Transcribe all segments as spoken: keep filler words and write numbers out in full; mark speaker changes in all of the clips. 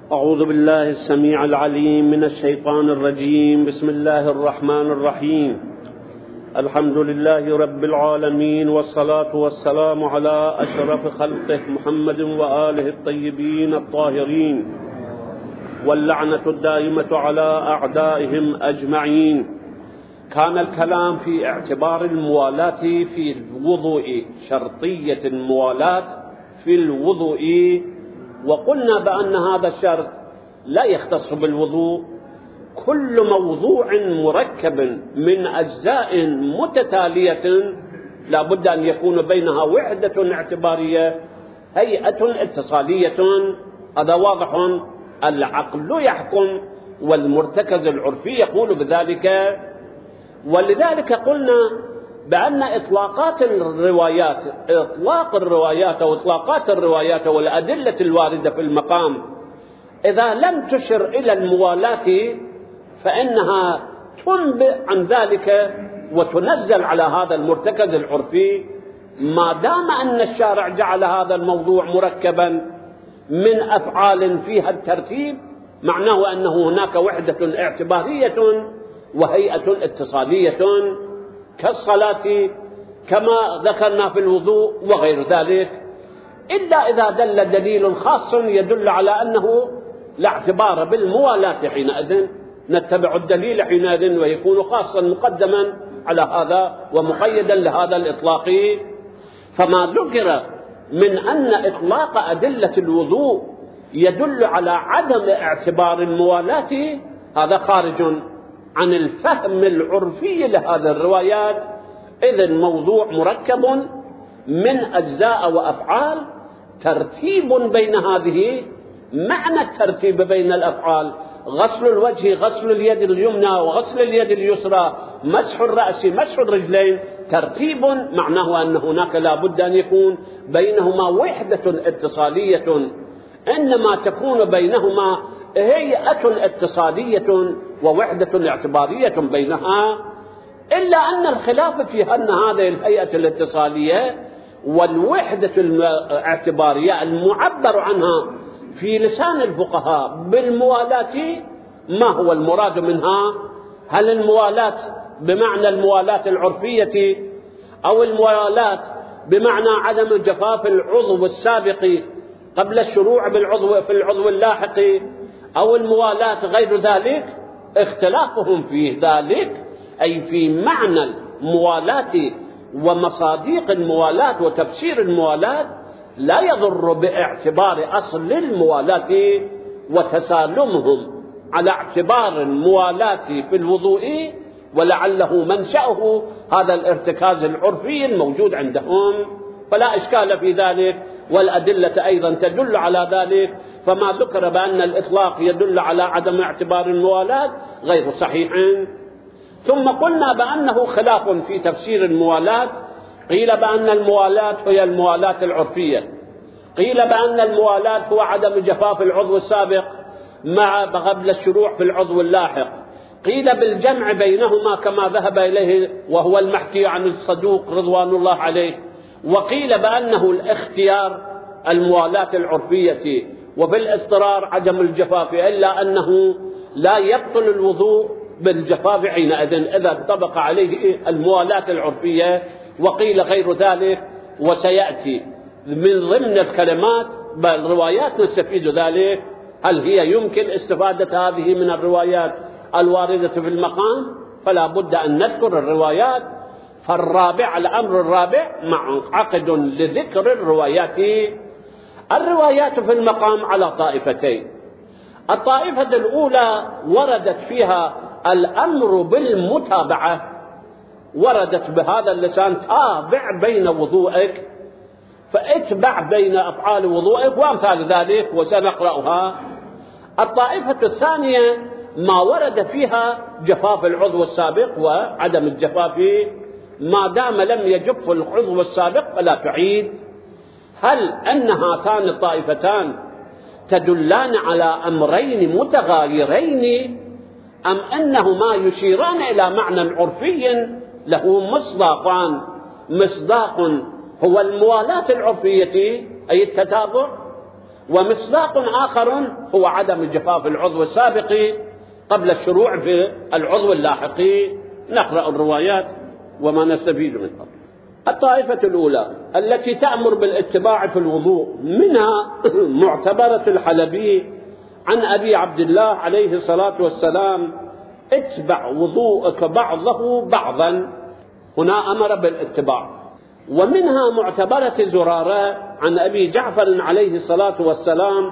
Speaker 1: أعوذ بالله السميع العليم من الشيطان الرجيم. بسم الله الرحمن الرحيم. الحمد لله رب العالمين، والصلاة والسلام على أشرف خلقه محمد وآله الطيبين الطاهرين، واللعنة الدائمة على أعدائهم أجمعين. كان الكلام في اعتبار الموالاة في الوضوء، شرطية الموالاة في الوضوء، وقلنا بأن هذا الشرط لا يختص بالوضوء. كل موضوع مركب من أجزاء متتالية لا بد أن يكون بينها وحدة اعتبارية، هيئة اتصالية. هذا واضح، العقل يحكم والمرتكز العرفي يقول بذلك. ولذلك قلنا بأن إطلاقات الروايات إطلاق الروايات أو إطلاقات الروايات والأدلة الواردة في المقام إذا لم تشر إلى الموالاة فإنها تنبئ عن ذلك وتنزل على هذا المرتكز العرفي. ما دام أن الشارع جعل هذا الموضوع مركبا من أفعال فيها الترتيب، معناه أنه هناك وحدة اعتبارية وهيئة اتصالية كالصلاة كما ذكرنا في الوضوء وغير ذلك، إلا إذا دل دليل خاص يدل على أنه لا اعتبار بالموالاة حينئذ، نتبع الدليل حينئذ ويكون خاصا مقدما على هذا ومقيدا لهذا الإطلاق. فما ذكر من أن إطلاق أدلة الوضوء يدل على عدم اعتبار الموالاة هذا خارج عن الفهم العرفي لهذه الروايات، إذ الموضوع مركب من أجزاء وأفعال، ترتيب بين هذه. معنى الترتيب بين الأفعال غسل الوجه، غسل اليد اليمنى وغسل اليد اليسرى، مسح الرأس، مسح الرجلين، ترتيب معناه أن هناك لا بد أن يكون بينهما وحدة اتصالية، إنما تكون بينهما هيئة اتصالية ووحدة اعتبارية بينها. إلا أن الخلاف في أن هذه الهيئة الاتصالية والوحدة الاعتبارية المعبر عنها في لسان الفقهاء بالموالاة ما هو المراد منها؟ هل الموالاة بمعنى الموالاة العرفية، أو الموالاة بمعنى عدم جفاف العضو السابق قبل الشروع بالعضو في العضو اللاحق، أو الموالاة غير ذلك؟ اختلافهم في ذلك أي في معنى الموالاة ومصادق الموالاة وتفسير الموالاة لا يضر باعتبار أصل الموالاة وتسالمهم على اعتبار الموالاة في الوضوء، ولعله منشأه هذا الارتكاز العرفي الموجود عندهم، فلا إشكال في ذلك، والأدلة أيضا تدل على ذلك. فما ذكر بأن الإطلاق يدل على عدم اعتبار الموالاة غير صحيح. ثم قلنا بأنه خلاف في تفسير الموالاة، قيل بأن الموالاة هي الموالاة العرفية، قيل بأن الموالاة هو عدم جفاف العضو السابق مع قبل الشروع في العضو اللاحق، قيل بالجمع بينهما كما ذهب إليه وهو المحكي عن الصدوق رضوان الله عليه، وقيل بأنه الاختيار الموالاة العرفية، وفي الاضطرار عدم الجفاف، إلا أنه لا يبطل الوضوء بالجفاف حينئذ إذا انطبق عليه الموالاة العرفية. وقيل غير ذلك، وسيأتي من ضمن الكلمات بالروايات نستفيد ذلك. هل هي يمكن استفادة هذه من الروايات الواردة في المقام؟ فلا بد أن نذكر الروايات. فالرابع، الأمر الرابع معقد لذكر الروايات. الروايات في المقام على طائفتين. الطائفة الأولى وردت فيها الأمر بالمتابعة، وردت بهذا اللسان تابع بين وضوءك، فاتبع بين أفعال وضوءك وأمثال ذلك وسنقرأها. الطائفة الثانية ما ورد فيها جفاف العضو السابق وعدم الجفاف، ما دام لم يجف العضو السابق فلا تعيد. هل أن هاتان الطائفتان تدلان على أمرين متغايرين، أم أنهما يشيران إلى معنى عرفي له مصداقان؟ مصداق هو الموالاة العرفية أي التتابع، ومصداق آخر هو عدم جفاف العضو السابق قبل الشروع في العضو اللاحق. نقرأ الروايات وما نستفيد منها. الطائفة الأولى التي تأمر بالاتباع في الوضوء، منها معتبرة الحلبي عن أبي عبد الله عليه الصلاة والسلام: اتبع وضوءك بعضه بعضا. هنا أمر بالاتباع. ومنها معتبرة زرارة عن أبي جعفر عليه الصلاة والسلام: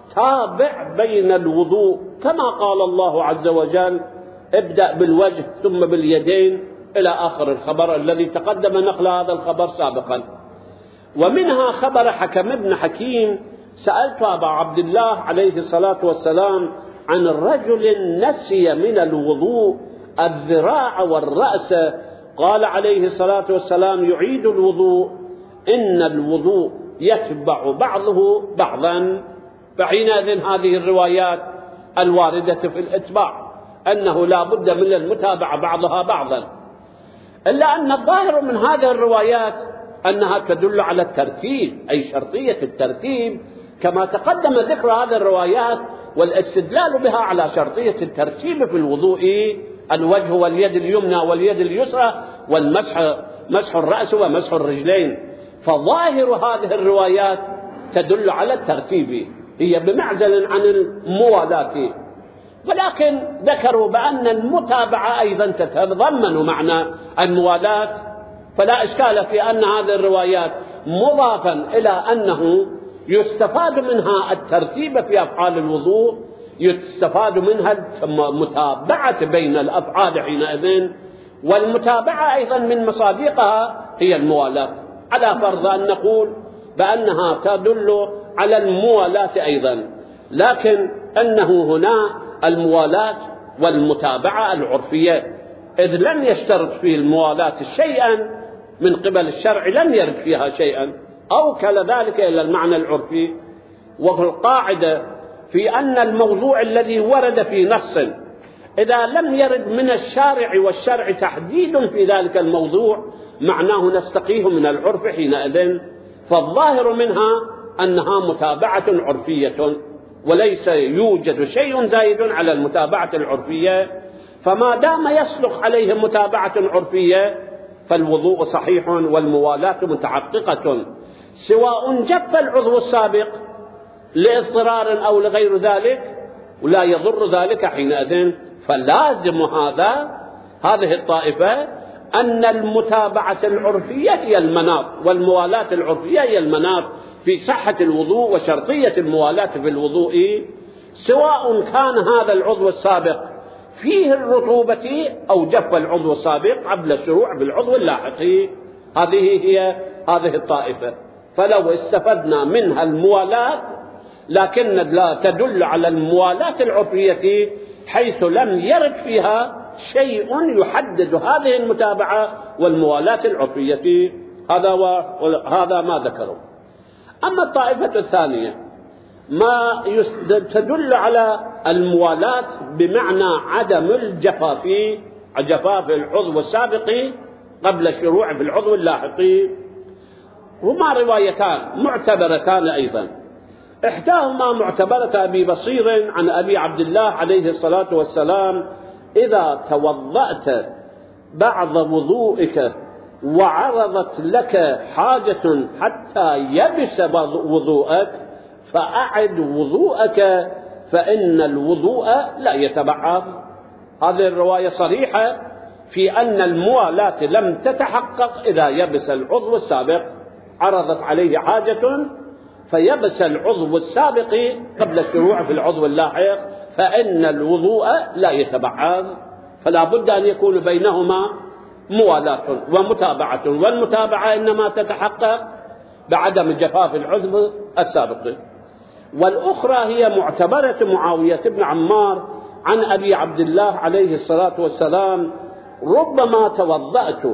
Speaker 1: تابع بين الوضوء كما قال الله عز وجل: ابدأ بالوجه ثم باليدين، إلى آخر الخبر الذي تقدم نقل هذا الخبر سابقا. ومنها خبر حكم بن حكيم: سألت أبا عبد الله عليه الصلاة والسلام عن الرجل نسي من الوضوء الذراع والرأس، قال عليه الصلاة والسلام: يعيد الوضوء، إن الوضوء يتبع بعضه بعضا. فحينئذ هذه الروايات الواردة في الاتباع أنه لا بد من المتابعة بعضها بعضا، إلا أن الظاهر من هذه الروايات أنها تدل على الترتيب، أي شرطية الترتيب، كما تقدم ذكر هذه الروايات والاستدلال بها على شرطية الترتيب في الوضوء: الوجه واليد اليمنى واليد اليسرى، والمسح مسح الرأس ومسح الرجلين. فظاهر هذه الروايات تدل على الترتيب، هي بمعزل عن الموالاة. ولكن ذكروا بأن المتابعة أيضا تتضمن معنى الموالاة، فلا إشكال في أن هذه الروايات مضافا إلى أنه يستفاد منها الترتيب في أفعال الوضوء، يستفاد منها المتابعة بين الأفعال حينئذ، والمتابعة أيضا من مصادقها هي الموالاة، على فرض أن نقول بأنها تدل على الموالاة أيضا، لكن أنه هنا الموالاة والمتابعة العرفية، إذ لم يشترط في الموالاة شيئا من قبل الشرع، لم يرد فيها شيئا، أو كذلك إلى المعنى العرفي. والقاعدة في أن الموضوع الذي ورد في نص إذا لم يرد من الشارع والشرع تحديد في ذلك الموضوع، معناه نستقيه من العرف حينئذ. فالظاهر منها أنها متابعة عرفية، وليس يوجد شيء زائد على المتابعة العرفية. فما دام يصلح عليه متابعة عرفية فالوضوء صحيح والموالاة متحققة، سواء جف العضو السابق لاضطرار أو لغير ذلك، ولا يضر ذلك حينئذ. فلازم هذا هذه الطائفة أن المتابعة العرفية هي المناط، والموالاة العرفية هي المناط في صحة الوضوء وشرطية الموالاة في الوضوء، سواء كان هذا العضو السابق فيه الرطوبة أو جف العضو السابق قبل الشروع بالعضو اللاحق. هذه هي هذه الطائفة. فلو استفدنا منها الموالاة، لكن لا تدل على الموالاة العرفية حيث لم يرد فيها شيء يحدد هذه المتابعة والموالاة العرفية. هذا وهذا ما ذكروا. أما الطائفة الثانية ما تدل على الموالاة بمعنى عدم الجفاف، جفاف العضو السابق قبل الشروع في العضو اللاحق. هما روايتان معتبرتان أيضا، إحداهما معتبرة أبي بصير عن أبي عبد الله عليه الصلاة والسلام: إذا توضأت بعض وضوئك وعرضت لك حاجة حتى يبس وضوءك فأعد وضوءك فإن الوضوء لا يتبعض. هذه الرواية صريحة في أن الموالاة لم تتحقق إذا يبس العضو السابق، عرضت عليه حاجة فيبس العضو السابق قبل الشروع في العضو اللاحق، فإن الوضوء لا يتبعض. فلا بد أن يكون بينهما موالاة ومتابعة، والمتابعة إنما تتحقق بعدم جفاف العضو السابق. والأخرى هي معتبرة معاوية بن عمار عن أبي عبد الله عليه الصلاة والسلام: ربما توضأت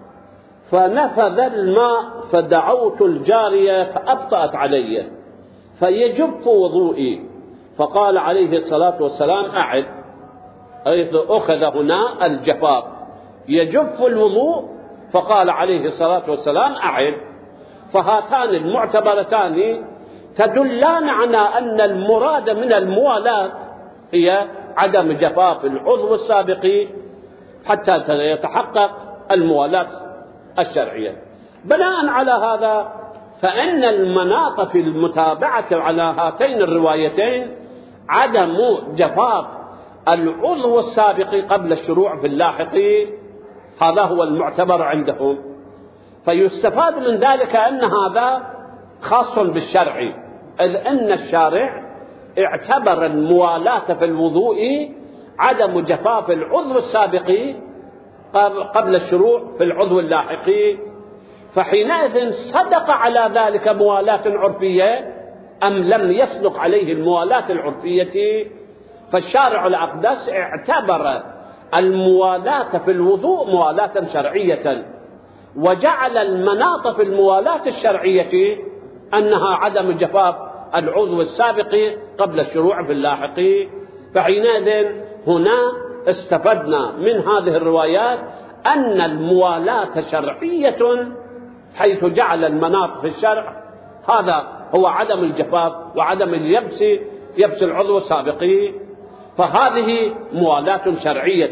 Speaker 1: فنفذ الماء فدعوت الجارية فأبطأت علي فيجف وضوئي، فقال عليه الصلاة والسلام: أعد. حيث أخذ هنا الجفاف، يجف الوضوء، فقال عليه الصلاة والسلام: أعد. فهاتان المعتبرتان تدلان على أن المراد من الموالاة هي عدم جفاف العضو السابق حتى يتحقق الموالاة الشرعية. بناء على هذا فإن المناط في المتابعة على هاتين الروايتين عدم جفاف العضو السابق قبل الشروع في اللاحق، هذا هو المعتبر عندهم. فيستفاد من ذلك أن هذا خاص بالشرع، إذ أن الشارع اعتبر الموالاة في الوضوء عدم جفاف العضو السابق قبل الشروع في العضو اللاحق، فحينئذ صدق على ذلك موالاة عرفية أم لم يصدق عليه الموالاة العرفية. فالشارع الأقدس اعتبر الموالاة في الوضوء موالاة شرعية، وجعل المناط في الموالاة الشرعية أنها عدم جفاف العضو السابق قبل الشروع في اللاحق. فحينئذ هنا استفدنا من هذه الروايات أن الموالاة شرعية، حيث جعل المناط في الشرع هذا هو عدم الجفاف وعدم اليبس يبس العضو السابق، فهذه موالاة شرعية.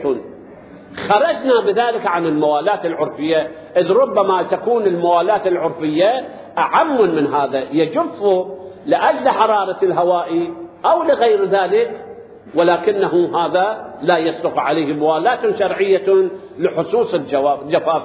Speaker 1: خرجنا بذلك عن الموالاة العرفية، إذ ربما تكون الموالاة العرفية أعم من هذا، يجف لأجل حرارة الهواء أو لغير ذلك، ولكنه هذا لا يصدق عليه موالاة شرعية لحصوص الجفاف.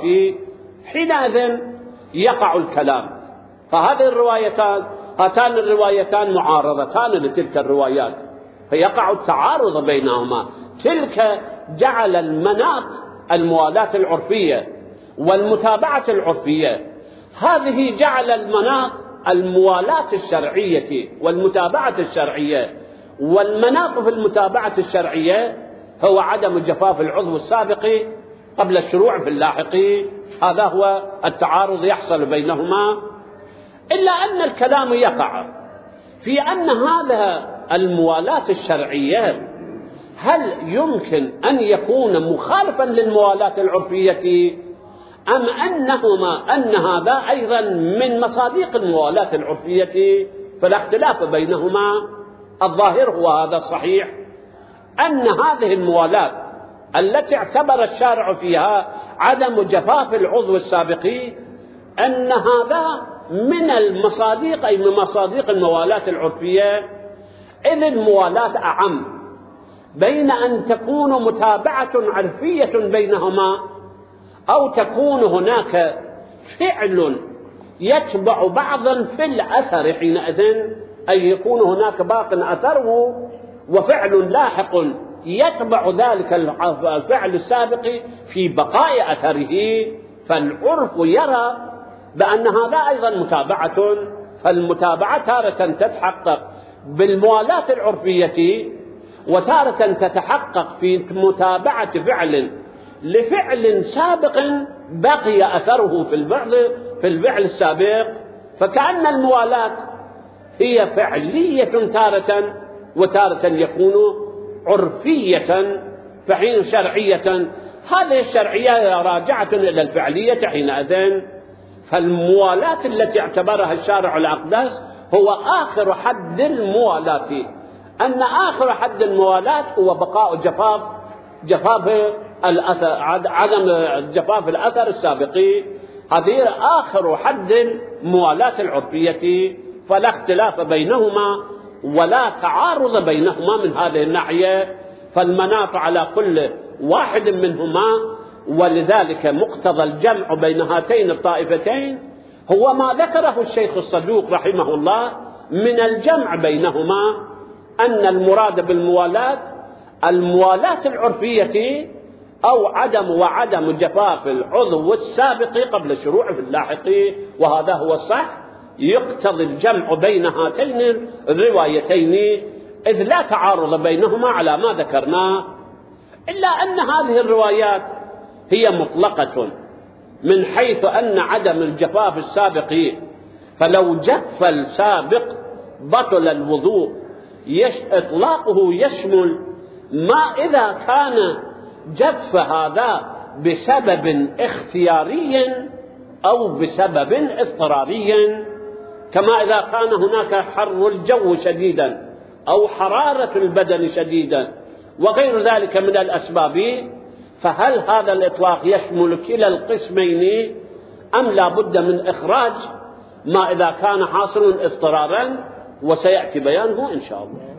Speaker 1: حينئذ يقع الكلام. فهذه الروايتان هاتان الروايتان معارضتان لتلك الروايات، فيقع التعارض بينهما. تلك جعل المناط الموالاة العرفية والمتابعة العرفية، هذه جعل المناط الموالاة الشرعية والمتابعة الشرعية، والمناط في المتابعة الشرعية هو عدم جفاف العضو السابق قبل الشروع في اللاحق. هذا هو التعارض يحصل بينهما، إلا أن الكلام يقع في أن هذا الموالاة الشرعية هل يمكن أن يكون مخالفا للموالاة العرفية، أم أنهما أن هذا أيضا من مصادق الموالاة العرفية، فلا اختلاف بينهما. الظاهر هو هذا الصحيح، أن هذه الموالاة التي اعتبر الشارع فيها عدم جفاف العضو السابق أن هذا من المصادق، أي من مصادق الموالاة العرفية، إذ الموالاة أعم بين أن تكون متابعة عرفية بينهما أو تكون هناك فعل يتبع بعضا في الأثر حينئذ، أي يكون هناك باق أثره وفعل لاحق يتبع ذلك الفعل السابق في بقاء أثره. فالعرف يرى بأن هذا أيضا متابعة، فالمتابعة تارة تتحقق بالموالاة العرفية، وتارة تتحقق في متابعة فعل لفعل سابق بقي أثره في الفعل في الفعل السابق. فكأن الموالاة هي فعلية تارة، وتارة يكون عرفية، فحين شرعية. هذه الشرعية راجعة إلى الفعلية حينئذ. فالموالاة التي اعتبرها الشارع الأقدس هو آخر حد الموالاة، أن آخر حد الموالاة هو بقاء جفاف جفاف الأثر، عدم جفاف الأثر السابق. هذه آخر حد الموالاة العرفية، فلا اختلاف بينهما ولا تعارض بينهما من هذه الناحية، فالمناط على كل واحد منهما. ولذلك مقتضى الجمع بين هاتين الطائفتين هو ما ذكره الشيخ الصدوق رحمه الله من الجمع بينهما، أن المراد بالموالاة الموالاة العرفية أو عدم وعدم جفاف العضو السابق قبل الشروع في اللاحق، وهذا هو الصح. يقتضي الجمع بين هاتين الروايتين إذ لا تعارض بينهما على ما ذكرناه، إلا أن هذه الروايات هي مطلقة من حيث أن عدم الجفاف السابق، فلو جف السابق بطل الوضوء، يش إطلاقه يشمل ما إذا كان جف هذا بسبب اختياري أو بسبب اضطراري. كما إذا كان هناك حر الجو شديدا أو حرارة البدن شديدا وغير ذلك من الأسباب، فهل هذا الإطلاق يشمل كلا القسمين أم لا بد من إخراج ما إذا كان حاصل اضطرارا؟ وسيأتي بيانه إن شاء الله.